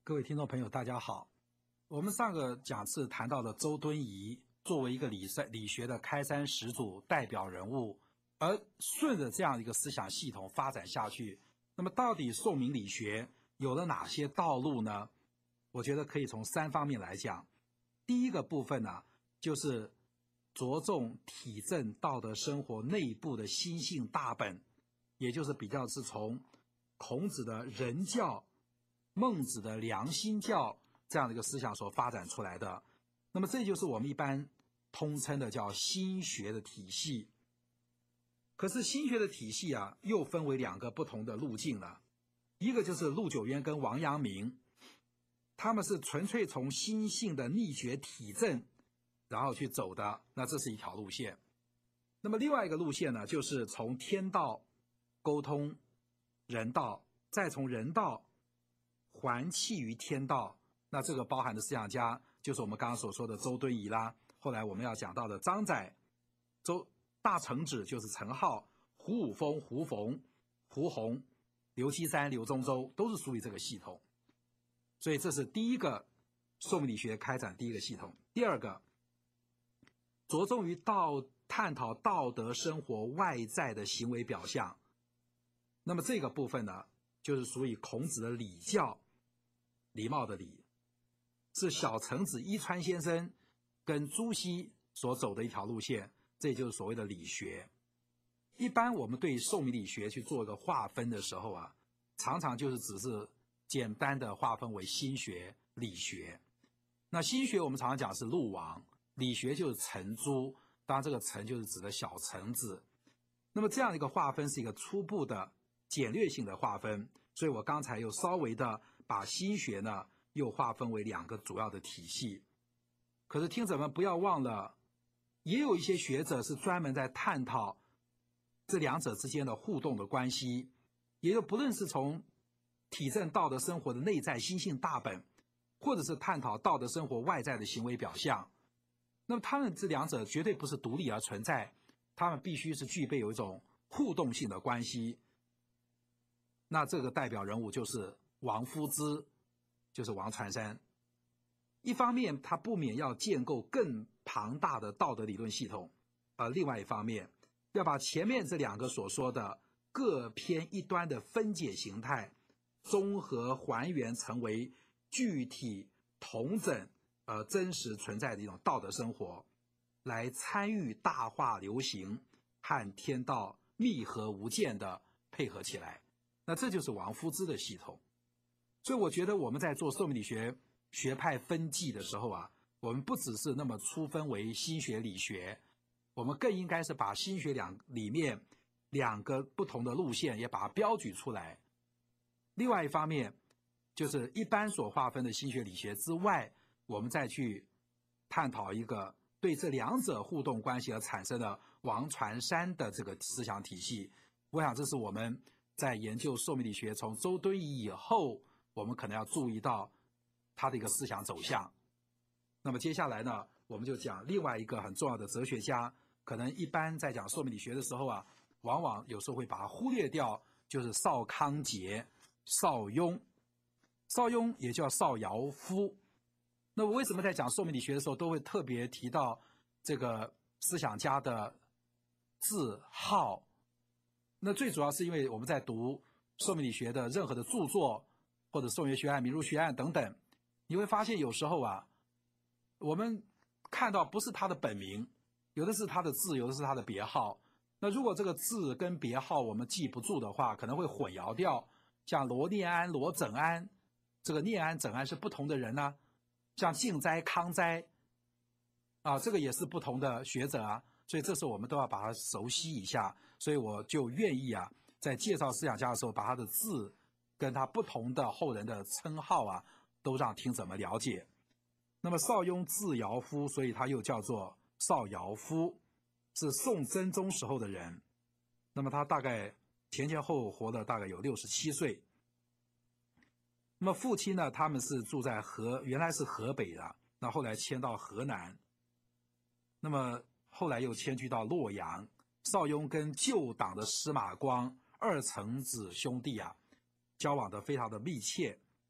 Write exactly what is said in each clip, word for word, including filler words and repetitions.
各位听众朋友，大家好。我们上个讲次谈到了周敦颐作为一个理理学的开山始祖代表人物，而顺着这样一个思想系统发展下去，那么到底宋明理学有了哪些道路呢？我觉得可以从三方面来讲。第一个部分呢，就是着重体证道德生活内部的心性大本，也就是比较是从孔子的仁教、孟子的良心教这样的一个思想所发展出来的。那么这就是我们一般通称的叫心学的体系。可是心学的体系啊，又分为两个不同的路径了。一个就是陆九渊跟王阳明，他们是纯粹从心性的逆觉体证然后去走的，那这是一条路线。那么另外一个路线呢，就是从天道沟通人道，再从人道还气于天道，那这个包含的思想家就是我们刚刚所说的周敦颐啦，后来我们要讲到的张载、周大成子就是陈浩、胡五峰、胡逢、胡宏、刘基山、刘宗周，都是属于这个系统。所以这是第一个宋明理学开展第一个系统。第二个，着重于道探讨道德生活外在的行为表象。那么这个部分呢，就是属于孔子的礼教，礼貌的礼，是小程子伊川先生跟朱熹所走的一条路线，这就是所谓的理学。一般我们对宋明理学去做一个划分的时候啊，常常就是只是简单的划分为心学、理学。那心学我们常常讲是陆王，理学就是程朱，当然这个程就是指的小程子。那么这样一个划分是一个初步的简略性的划分，所以我刚才又稍微的把心学呢又划分为两个主要的体系。可是听者们不要忘了，也有一些学者是专门在探讨这两者之间的互动的关系，也就不论是从体证道德生活的内在心性大本，或者是探讨道德生活外在的行为表象，那么他们这两者绝对不是独立而存在，他们必须是具备有一种互动性的关系。那这个代表人物就是王夫之，就是王传山。一方面他不免要建构更庞大的道德理论系统，而另外一方面要把前面这两个所说的各偏一端的分解形态综合还原成为具体统整而真实存在的一种道德生活，来参与大化流行和天道密合无间的配合起来。那这就是王夫之的系统。所以我觉得我们在做宋明理学学派分际的时候啊，我们不只是那么粗分为心学理学，我们更应该是把心学两里面两个不同的路线也把它标举出来。另外一方面就是一般所划分的心学理学之外，我们再去探讨一个对这两者互动关系而产生的王传山的这个思想体系。我想这是我们在研究宋明理学从周敦颐以后，我们可能要注意到他的一个思想走向。那么接下来呢，我们就讲另外一个很重要的哲学家，可能一般在讲宋明理学的时候啊，往往有时候会把它忽略掉，就是邵康节、邵雍。邵雍也叫邵尧夫。那我为什么在讲宋明理学的时候都会特别提到这个思想家的字号？那最主要是因为我们在读宋明理学的任何的著作，或者宋元学案、明儒学案等等，你会发现有时候啊，我们看到不是他的本名，有的是他的字，有的是他的别号。那如果这个字跟别号我们记不住的话，可能会混淆掉。像罗念安、罗整安，这个念安、整安是不同的人呢、啊。像静斋、康斋啊，这个也是不同的学者啊。所以这时候我们都要把它熟悉一下。所以我就愿意啊，在介绍思想家的时候，把他的字跟他不同的后人的称号啊，都让听者们了解。那么邵雍字尧夫，所以他又叫做邵尧夫，是宋真宗时候的人。那么他大概前前后后活了大概有六十七岁。那么父亲呢，他们是住在河，原来是河北的，那后来迁到河南，那么后来又迁居到洛阳。邵雍跟旧党的司马光二程子兄弟啊，交往的非常的密切。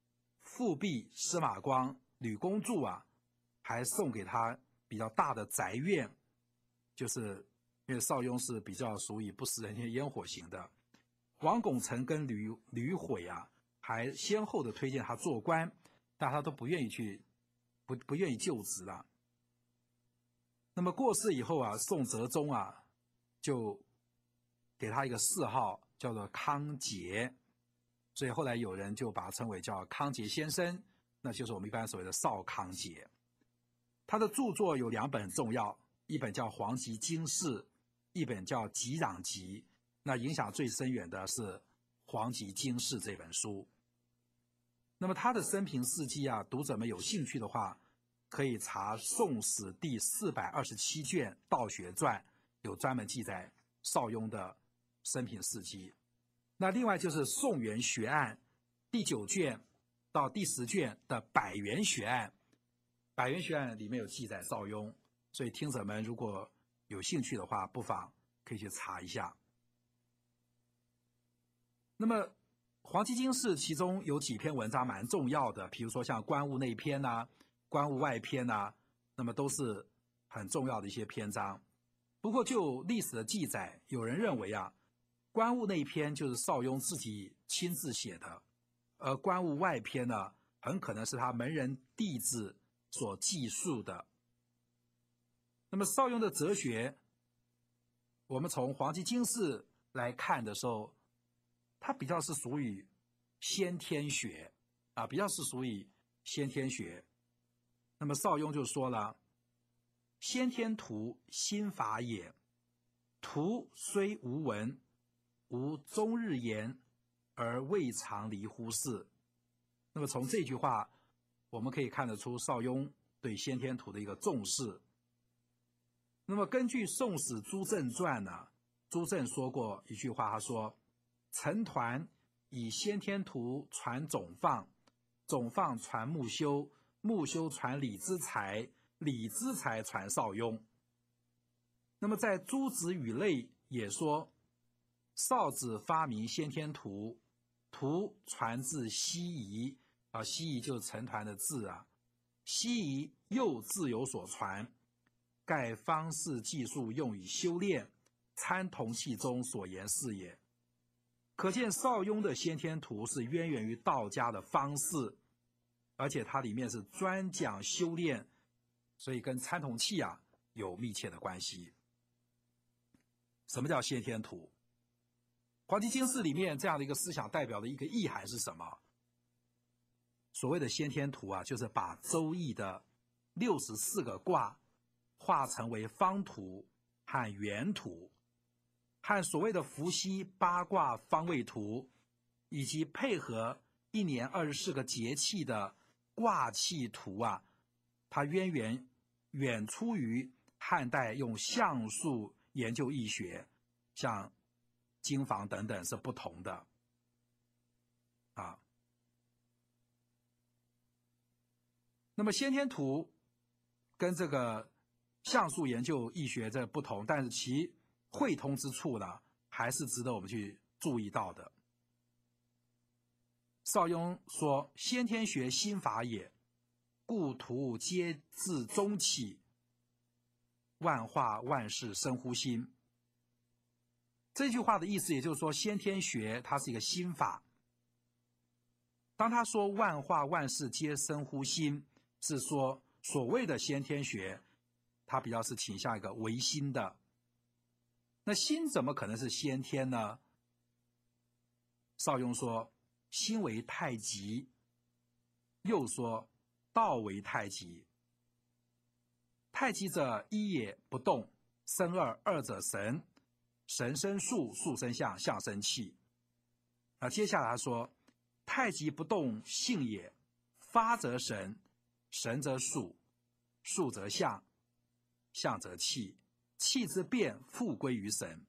复辟司马光、吕公著啊，还送给他比较大的宅院，就是因为邵雍是比较属于不食人间烟火型的。王拱辰跟吕吕毁啊，还先后的推荐他做官，但他都不愿意去，不不愿意就职了。那么过世以后啊，宋哲宗啊，就给他一个谥号叫做康节，所以后来有人就把他称为叫康节先生，那就是我们一般所谓的邵康节。他的著作有两本很重要，一本叫《黄极经世》，一本叫《极壤集》。那影响最深远的是《黄极经世》这本书。那么他的生平事迹啊，读者们有兴趣的话，可以查《宋史》第四百二十七卷《道学传》，有专门记载邵雍的生平事迹。那另外就是《宋元学案》第九卷到第十卷的《百元学案》，《百元学案》里面有记载邵雍，所以听者们如果有兴趣的话，不妨可以去查一下。那么《黄极经世》其中有几篇文章蛮重要的，比如说像《观物内篇》呐、《观物外篇》呐，那么都是很重要的一些篇章。不过就历史的记载，有人认为啊，《观物内篇》就是邵雍自己亲自写的，而《观物外篇》呢，很可能是他门人弟子所记述的。那么邵雍的哲学，我们从《黄极经世》来看的时候，它比较是属于先天学啊，比较是属于先天学。那么邵雍就说了：“先天图，心法也。图虽无闻，吾终日言，而未尝离乎事。”那么从这句话，我们可以看得出邵雍对先天图的一个重视。那么根据《宋史·朱正传》呢，朱正说过一句话，他说：“陈抟以先天图传总放，总放传穆修，穆修传李之才，李之才传邵雍。”那么在《诸子语类》也说，邵子发明先天图，图传自西夷啊，西夷就是陈抟的字啊，西夷又自有所传，盖方士技术用以修炼，参同气中所言是也。可见邵雍的先天图是渊源于道家的方士，而且它里面是专讲修炼，所以跟参同气啊有密切的关系。什么叫先天图？黄极经世里面这样的一个思想代表的一个意涵是什么？所谓的先天图啊，就是把周易的六十四个卦化成为方图和圆图，和所谓的伏羲八卦方位图，以及配合一年二十四个节气的卦气图啊，它渊源远出于汉代用象数研究易学，像经房等等是不同的啊。那么先天图跟这个象数研究易学这不同，但是其汇通之处呢，还是值得我们去注意到的。邵雍说：“先天学心法也，故图皆自中起，万化万事生乎心。”这句话的意思也就是说，先天学它是一个心法。当他说万化万事皆生乎心，是说所谓的先天学，它比较是倾向一个唯心的。那心怎么可能是先天呢？邵雍说：“心为太极。”又说：“道为太极。太极者，一也不动，生二，二者神，神生数，数生象，象生气。”啊，接下来他说：“太极不动，性也。发则神，神则数，数则象，象则气，气之变复归于神。”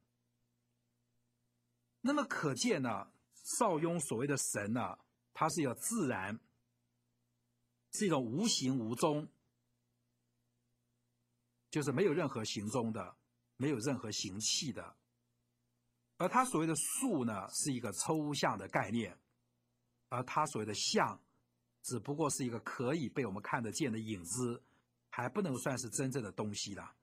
那么可见呢，邵雍所谓的神呢，它是一个自然，是一种无形无踪，就是没有任何行踪的，没有任何行气的。而他所谓的数呢，是一个抽象的概念，而他所谓的象只不过是一个可以被我们看得见的影子，还不能算是真正的东西了。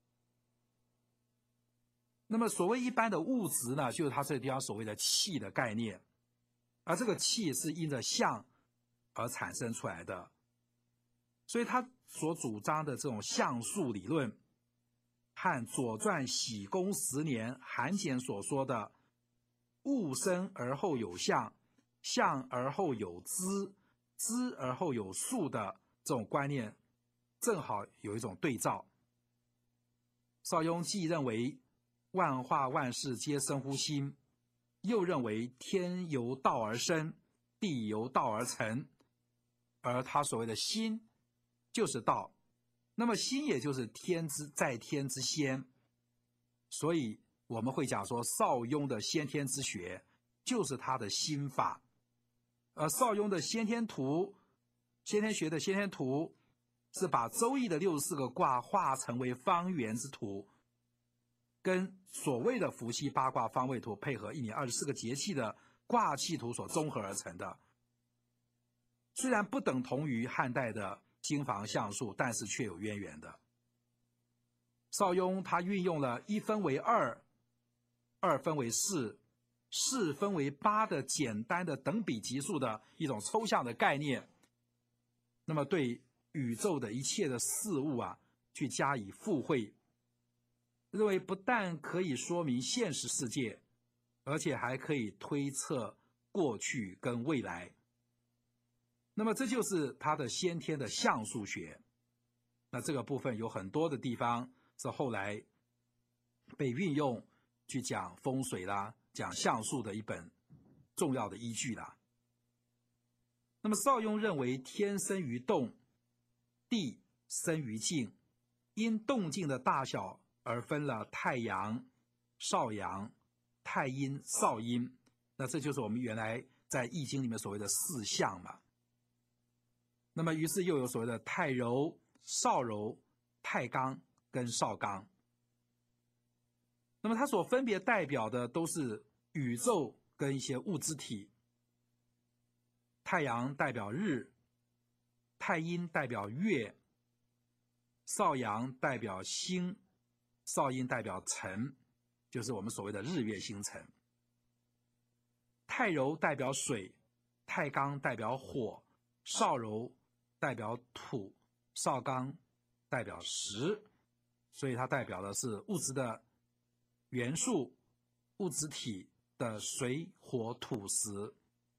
那么所谓一般的物质呢，就是它这个地方所谓的气的概念，而这个气是因着相而产生出来的，所以他所主张的这种相数理论，和《左传》喜公十年韩简所说的物生而后有相，相而后有知，知而后有数的这种观念，正好有一种对照。邵雍既认为万化万事皆生乎心，又认为天由道而生，地由道而成，而他所谓的心就是道，那么心也就是天之在天之先，所以我们会讲说邵雍的先天之学就是他的心法。而邵雍的先天图，先天学的先天图是把周易的六十四个卦化成为方圆之图，跟所谓的伏羲八卦方位图配合一年二十四个节气的卦气图所综合而成的。虽然不等同于汉代的经房相术，但是却有渊源的。邵雍他运用了一分为二，二分为四，四分为八的简单的等比级数的一种抽象的概念，那么对宇宙的一切的事物啊，去加以附会，认为不但可以说明现实世界，而且还可以推测过去跟未来。那么这就是他的先天的相数学。那这个部分有很多的地方是后来被运用去讲风水啦，讲相术的一本重要的依据啦。那么邵雍认为天生于动，地生于静，因动静的大小而分了太阳、少阳、太阴、少阴。那这就是我们原来在易经里面所谓的四象嘛。那么于是又有所谓的太柔、少柔、太刚跟少刚。那么它所分别代表的都是宇宙跟一些物质体。太阳代表日，太阴代表月，少阳代表星，少阴代表辰，就是我们所谓的日月星辰。太柔代表水，太刚代表火，少柔代表土，少刚代表石，所以它代表的是物质的元素，物质体的水火土石。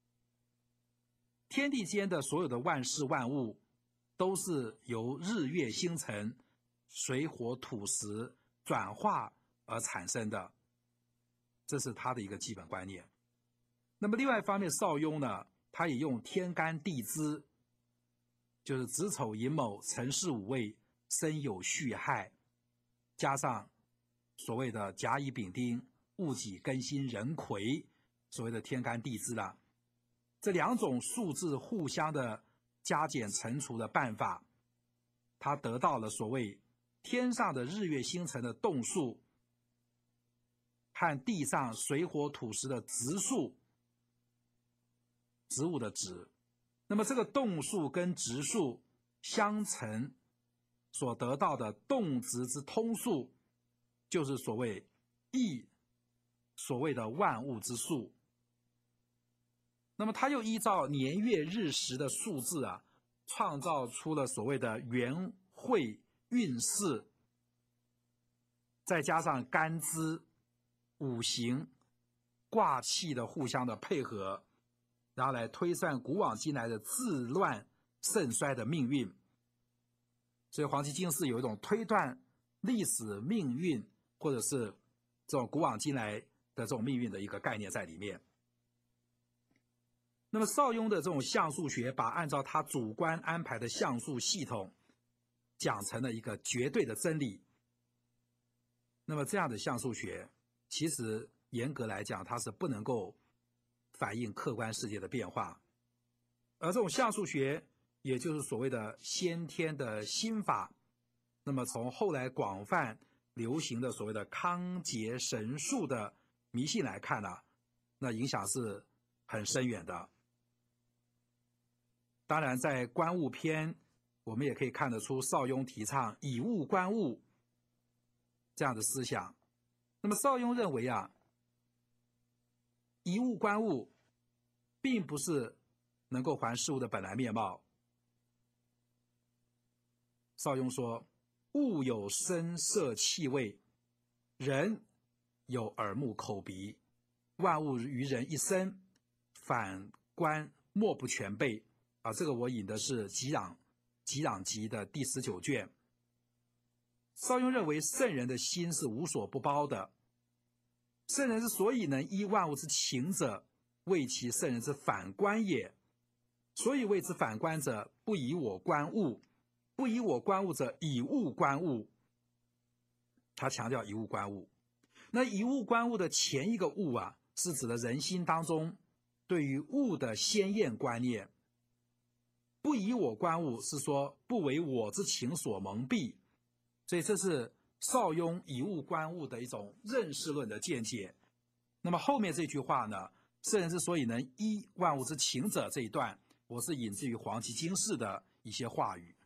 天地间的所有的万事万物都是由日月星辰、水火土石转化而产生的，这是他的一个基本观念。那么另外一方面，邵雍呢，他也用天干地支，就是子丑寅卯辰巳午未申酉戌亥，加上所谓的甲乙丙丁戊己庚辛壬癸，所谓的天干地支啦，这两种数字互相的加减乘除的办法，他得到了所谓天上的日月星辰的动数和地上水火土石的质数，植物的植。那么这个动数跟质数相乘所得到的动质之通数，就是所谓易，所谓的万物之数。那么他又依照年月日时的数字啊，创造出了所谓的元会运势，再加上干支、五行、卦气的互相的配合，然后来推算古往今来的治乱盛衰的命运。所以黄帝经世有一种推断历史命运，或者是这种古往今来的这种命运的一个概念在里面。那么邵雍的这种相数学，把按照他主观安排的相数系统讲成了一个绝对的真理。那么这样的相数学，其实严格来讲，它是不能够反映客观世界的变化。而这种相数学，也就是所谓的先天的心法，那么从后来广泛流行的所谓的康节神术的迷信来看呢、啊，那影响是很深远的。 当然，在观物篇，我们也可以看得出邵雍提倡以物观物这样的思想。那么邵雍认为啊，以物观物，并不是能够还事物的本来面貌。邵雍说，物有声色气味，人有耳目口鼻，万物于人一身，反观莫不全备。啊，这个我引的是《己壤己壤集》的第十九卷。邵雍认为圣人的心是无所不包的，圣人之所以能依万物之情者，谓其圣人之反观也。所以谓之反观者，不以我观物，不以我观物者，以物观物。他强调以物观物。那以物观物的前一个物啊，是指的人心当中对于物的鲜艳观念。不以我观物是说不为我之情所蒙蔽，所以这是邵雍以物观物的一种认识论的见解。那么后面这句话呢，圣人之所以能依万物之情者，这一段我是引自于黄极经世的一些话语。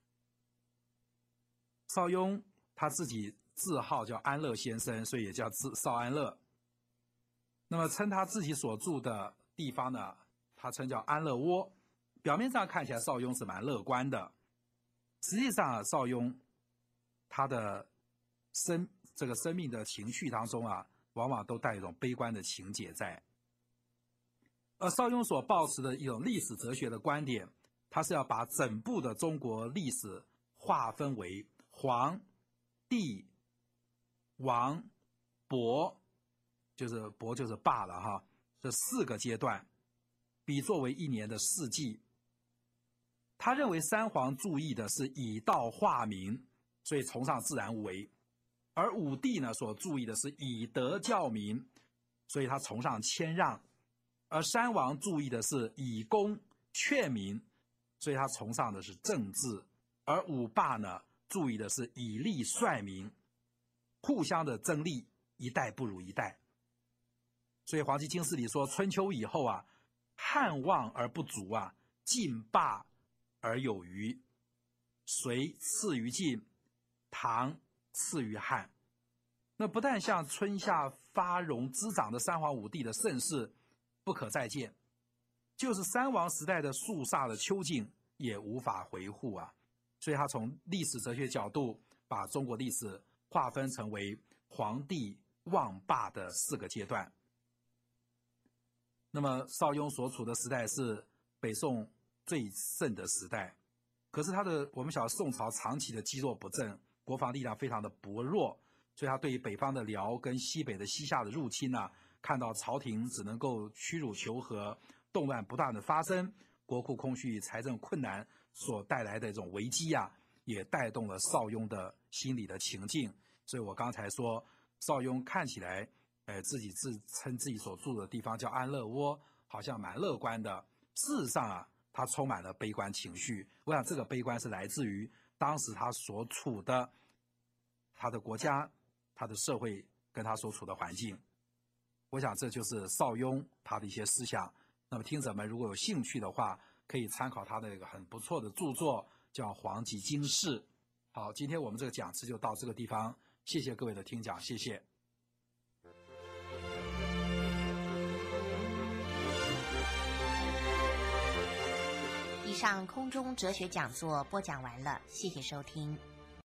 邵雍他自己字号叫安乐先生，所以也叫字邵安乐。那么称他自己所住的地方呢，他称叫安乐窝。表面上看起来邵雍是蛮乐观的，实际上啊，邵雍他的生这个生命的情绪当中啊，往往都带一种悲观的情节在。而邵雍所抱持的一种历史哲学的观点，他是要把整部的中国历史划分为黄、帝、王、伯，就是伯就是霸了哈，这四个阶段，比作为一年的四季。他认为三皇注意的是以道化民，所以崇尚自然无为；而武帝呢，所注意的是以德教民，所以他崇尚谦让；而三王注意的是以公劝民，所以他崇尚的是政治；而五霸呢，注意的是以利率民，互相的争利，一代不如一代。所以黄极经世里说，春秋以后啊，汉旺而不足啊，晋霸而有余，隋次于晋，唐次于汉。那不但像春夏发荣滋长的三皇五帝的盛世不可再见，就是三王时代的肃杀的秋景也无法回复啊。所以他从历史哲学角度，把中国历史划分成为黄帝旺霸的四个阶段。那么邵雍所处的时代是北宋最盛的时代，可是他的我们晓得宋朝长期的积弱不振，国防力量非常的薄弱，所以他对于北方的辽跟西北的西夏的入侵啊，看到朝廷只能够屈辱求和，动乱不断的发生，国库空虚、财政困难所带来的这种危机啊，也带动了邵雍的心理的情境。所以我刚才说，邵雍看起来，呃，自己自称自己所住的地方叫安乐窝，好像蛮乐观的。事实上啊，他充满了悲观情绪。我想这个悲观是来自于当时他所处的他的国家、他的社会跟他所处的环境。我想这就是邵雍他的一些思想。那么听者们如果有兴趣的话，可以参考他的一个很不错的著作，叫《黄极经世》。好，今天我们这个讲词就到这个地方，谢谢各位的听讲，谢谢。 以上空中哲学讲座播讲完了，谢谢收听。